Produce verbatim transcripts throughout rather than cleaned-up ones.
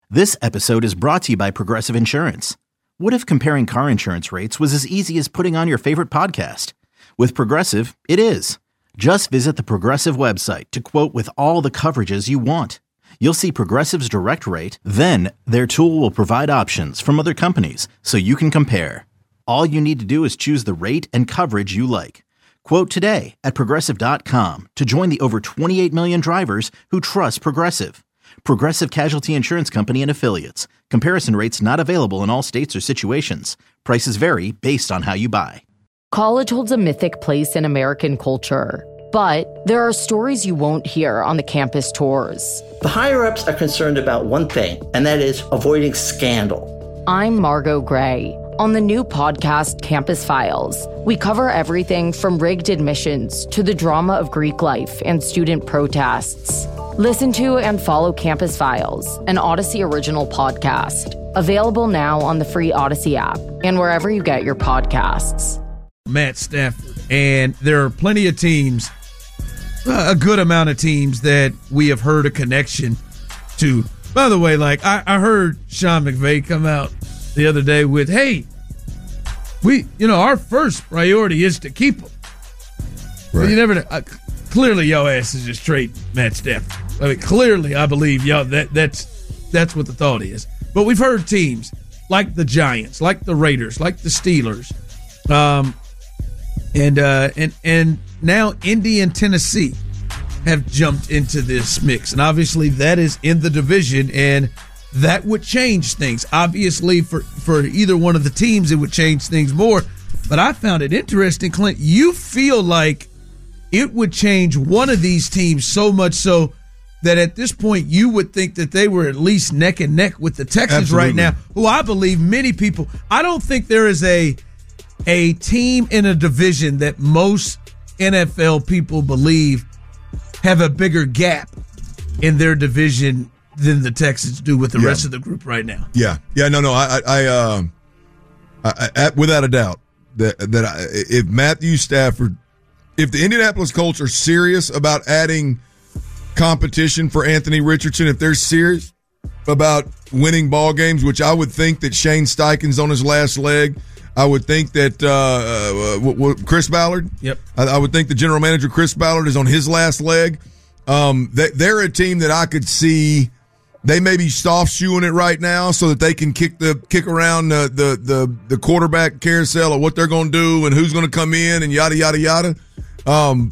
This episode is brought to you by Progressive Insurance. What if comparing car insurance rates was as easy as putting on your favorite podcast? With Progressive, it is. Just visit the Progressive website to quote with all the coverages you want. You'll see Progressive's direct rate, then their tool will provide options from other companies so you can compare. All you need to do is choose the rate and coverage you like. Quote today at Progressive dot com to join the over twenty-eight million drivers who trust Progressive. Progressive Casualty Insurance Company and Affiliates. Comparison rates not available in all states or situations. Prices vary based on how you buy. College holds a mythic place in American culture, but there are stories you won't hear on the campus tours. The higher-ups are concerned about one thing, and that is avoiding scandal. I'm Margot Gray. On the new podcast, Campus Files, we cover everything from rigged admissions to the drama of Greek life and student protests. Listen to and follow Campus Files, an Odyssey original podcast. Available now on the free Odyssey app and wherever you get your podcasts. Matt Stafford. And there are plenty of teams, a good amount of teams that we have heard a connection to. By the way, like I, I heard Sean McVay come out the other day with, hey, we, you know, our first priority is to keep them. Right. But you never know. Uh, clearly, your ass is just trade Matt Stafford. I mean, clearly, I believe y'all that that's that's what the thought is. But we've heard teams like the Giants, like the Raiders, like the Steelers, um, and uh, and and now Indy and Tennessee have jumped into this mix, and obviously that is in the division, and that would change things. Obviously, for for either one of the teams, it would change things more. But I found it interesting, Clint. You feel like it would change one of these teams so much so that at this point you would think that they were at least neck and neck with the Texans Absolutely. Right now, who I believe many people, I don't think there is a a team in a division that most N F L people believe have a bigger gap in their division than the Texans do with the yeah. rest of the group right now. Yeah. Yeah, no, no, I, I, um, I, I without a doubt that, that I, if Matthew Stafford, if the Indianapolis Colts are serious about adding competition for Anthony Richardson, if they're serious about winning ball games, which I would think that Shane Steichen's on his last leg, I would think that uh, uh, w- w- Chris Ballard, yep, I, I would think the general manager Chris Ballard is on his last leg. Um, they, they're a team that I could see. They may be soft shoeing it right now so that they can kick the kick around the the the, the quarterback carousel of what they're going to do and who's going to come in and yada yada yada. Um,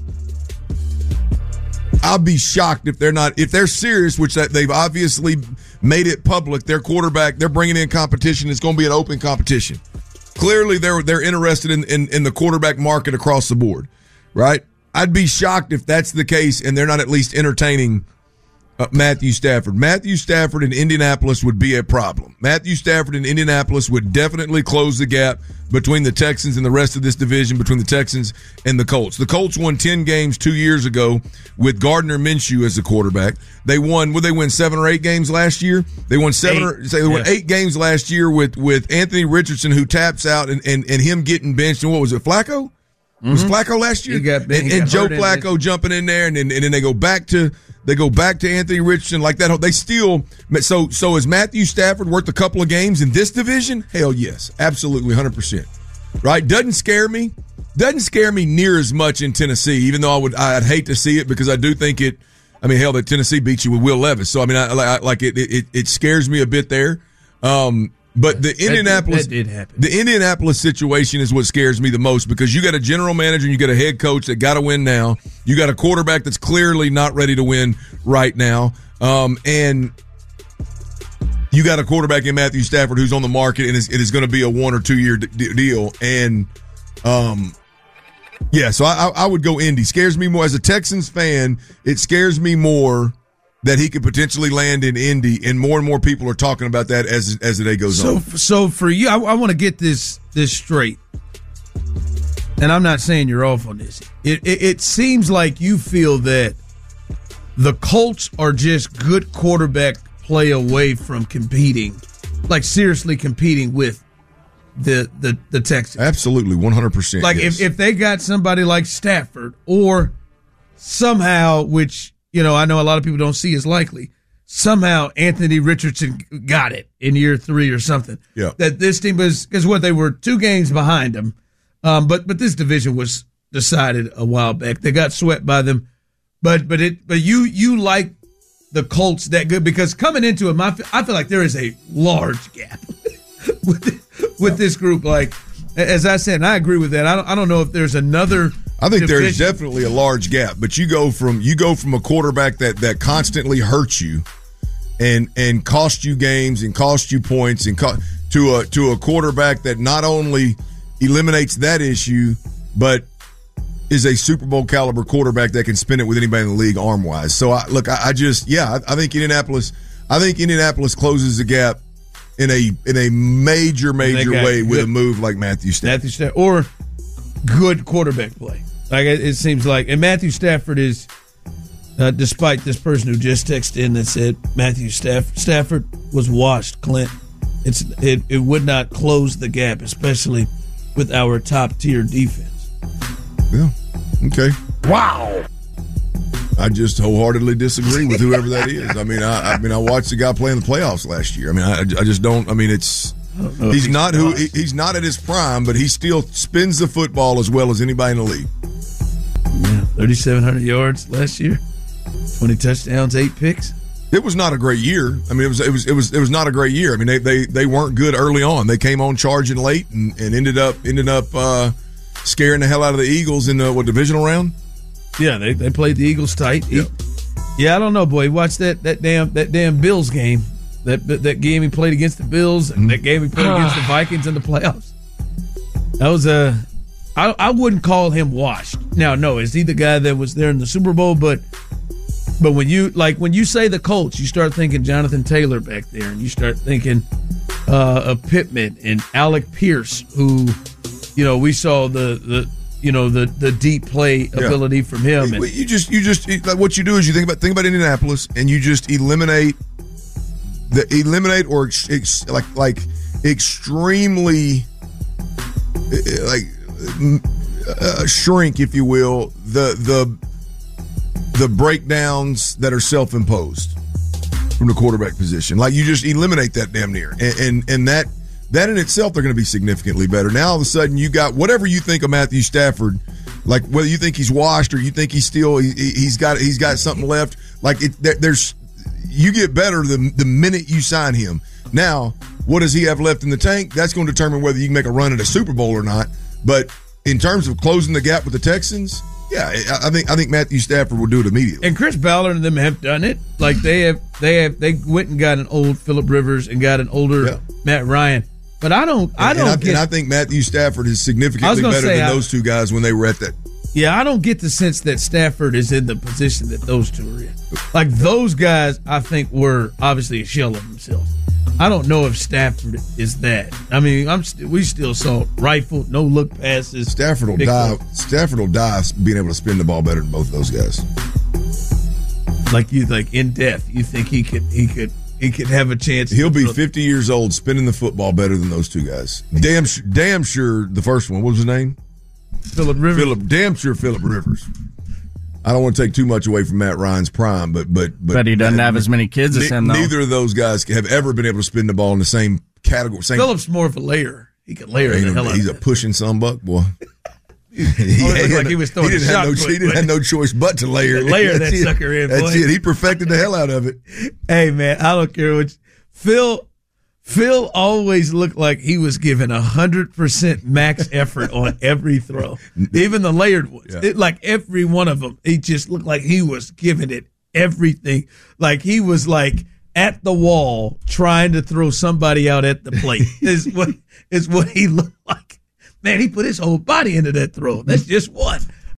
I'll be shocked if they're not, if they're serious, which they've obviously made it public. Their quarterback, they're bringing in competition. It's going to be an open competition. Clearly, they're they're interested in, in in the quarterback market across the board, right? I'd be shocked if that's the case and they're not at least entertaining uh, Matthew Stafford. Matthew Stafford in Indianapolis would be a problem. Matthew Stafford in Indianapolis would definitely close the gap between the Texans and the rest of this division, between the Texans and the Colts. The Colts won ten games two years ago with Gardner Minshew as the quarterback. They won, would they win seven or eight games last year? They won seven eight. or say they won yeah. eight games last year with, with Anthony Richardson, who taps out, and, and, and him getting benched. And what was it, Flacco? Mm-hmm. Was Flacco last year? He got, he and got and Joe Flacco in jumping in there, and then, and then they go back to they go back to Anthony Richardson like that. They still so so is Matthew Stafford worth a couple of games in this division? Hell yes, absolutely, one hundred percent. Right? Doesn't scare me. Doesn't scare me near as much in Tennessee, even though I would I'd hate to see it because I do think it. I mean, hell, that Tennessee beat you with Will Levis, so I mean, I, I like it, it. It scares me a bit there. Um, But the Indianapolis, that did, that did happen. The Indianapolis situation is what scares me the most because you got a general manager and you got a head coach that got to win now. You got a quarterback that's clearly not ready to win right now, um, and you got a quarterback in Matthew Stafford who's on the market and is, it is going to be a one or two year d- deal. And um, yeah, so I, I would go Indy. Scares me more as a Texans fan. It scares me more that he could potentially land in Indy, and more and more people are talking about that as as the day goes so, on. So for you, I, I want to get this this straight, and I'm not saying you're off on this. It, it it seems like you feel that the Colts are just good quarterback play away from competing, like seriously competing with the the the Texans. Absolutely, one hundred percent. Like yes. if if they got somebody like Stafford, or somehow, which, you know, I know a lot of people don't see as likely, somehow Anthony Richardson got it in year three or something. Yeah. That this team was, because what, they were two games behind them. Um, but but this division was decided a while back. They got swept by them. But but it but you you like the Colts that good, because coming into it, I feel, I feel like there is a large gap with with this group. Like, as I said, and I agree with that. I don't I don't know if there's another. I think division. There's definitely a large gap, but you go from you go from a quarterback that that constantly hurts you, and and cost you games and cost you points, and co- to a to a quarterback that not only eliminates that issue, but is a Super Bowl caliber quarterback that can spin it with anybody in the league arm wise. So I, look, I, I just yeah, I, I think Indianapolis, I think Indianapolis closes the gap in a in a major major way with good, a move like Matthew Stafford. Matthew Stafford or good quarterback play. Like it, it seems like, and Matthew Stafford is, uh, despite this person who just texted in that said Matthew Staff, Stafford was washed, Clint. It's it, it would not close the gap, especially with our top tier defense. Yeah. Okay. Wow. I just wholeheartedly disagree with whoever that is. I mean, I, I mean, I watched the guy play in the playoffs last year. I mean, I, I just don't. I mean, it's. He's, he's not who he, he's not at his prime, but he still spins the football as well as anybody in the league. Yeah, thirty-seven hundred yards last year, twenty touchdowns, eight picks. It was not a great year. I mean, it was it was it was it was not a great year. I mean, they they, they weren't good early on. They came on charging late and, and ended up ended up uh, scaring the hell out of the Eagles in the what divisional round. Yeah, they, they played the Eagles tight. Yep. Yeah, I don't know, boy. Watch that that damn that damn Bills game. That that game he played against the Bills, and that game he played against the Vikings in the playoffs. That was a. I I wouldn't call him washed. Now, no, is he the guy that was there in the Super Bowl? But but when you like when you say the Colts, you start thinking Jonathan Taylor back there, and you start thinking uh, of Pittman and Alec Pierce, who you know we saw the the you know the the deep play ability yeah. from him. And, you just you just like what you do is you think about think about Indianapolis, and you just eliminate. The eliminate or ex, ex, like like extremely like uh, shrink, if you will, the the the breakdowns that are self-imposed from the quarterback position. Like you just eliminate that damn near, and and, and that that in itself they're going to be significantly better. Now all of a sudden you got whatever you think of Matthew Stafford, like whether you think he's washed or you think he's still he, he's got he's got something left. Like it, there, there's. You get better the, the minute you sign him. Now, what does he have left in the tank? That's going to determine whether you can make a run at a Super Bowl or not. But in terms of closing the gap with the Texans, yeah, I think I think Matthew Stafford will do it immediately. And Chris Ballard and them have done it. Like they have, they have, they went and got an old Phillip Rivers and got an older yeah. Matt Ryan. But I don't, I don't. And I, get, and I think Matthew Stafford is significantly better say, than I, those two guys when they were at that. Yeah, I don't get the sense that Stafford is in the position that those two are in. Like those guys, I think were obviously a shell of themselves. I don't know if Stafford is that. I mean, I'm st- we still saw rifle, no look passes. Stafford will die. Look. Stafford will die being able to spin the ball better than both of those guys. Like you, like in depth, you think he could, he could, he could have a chance. He'll be fifty years old, spinning the football better than those two guys. Damn, damn sure. The first one, what was his name? Phillip Rivers. Phillip, damn sure Phillip Rivers. I don't want to take too much away from Matt Ryan's prime, but but but, but he doesn't have as many kids as him. Though. Neither of those guys have ever been able to spin the ball in the same category. Same, Phillip's more of a layer. He can layer the hell out. He's of a pushing sunbuck, boy. he, he, had, like he was throwing he didn't, have no, put, he didn't have no choice but to layer. Layer That's that it. sucker in. That's boy. it. He perfected the hell out of it. Hey man, I don't care what you, Phil. Phil always looked like he was giving a hundred percent max effort on every throw, even the layered ones. Yeah. It, like every one of them, he just looked like he was giving it everything. Like he was like at the wall trying to throw somebody out at the plate. is what is what he looked like. Man, he put his whole body into that throw. That's just one.